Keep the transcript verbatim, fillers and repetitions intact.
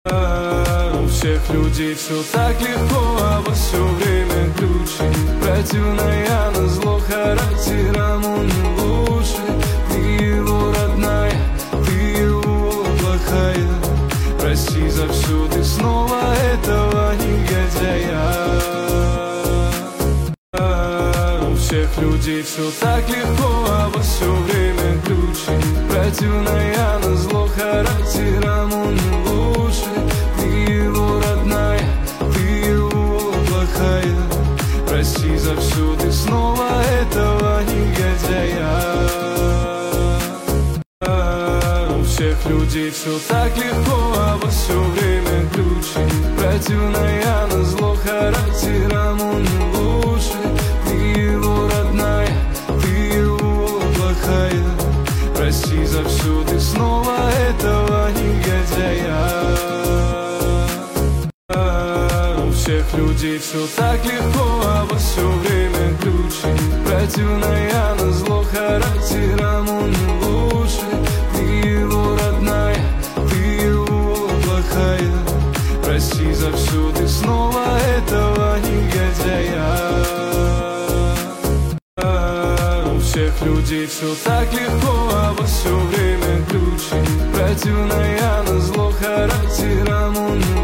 У всех людей все так легко, а во все время ключи. Противная назло характером он не лучше. Ты его родная, ты его плохая. Прости за все, ты снова этого негодяя. У всех людей все так легко, а во все время ключи. Противная назло характером он не лучше. Ты его родная, ты его плохая. Прости за все, ты снова этого негодяя. У всех людей все так легко, а во все время ключи. Противная назло характером он не лучше. Ты его родная, ты его плохая. Прости за все, ты снова этого негодяя. У всех людей все так легко, а во все время ключи. Противная назло характером он не лучше. Ты его родная, ты его плохая. Прости за все, ты снова этого негодяя. У всех людей все так легко, а во все время ключи. Противная назло характером он не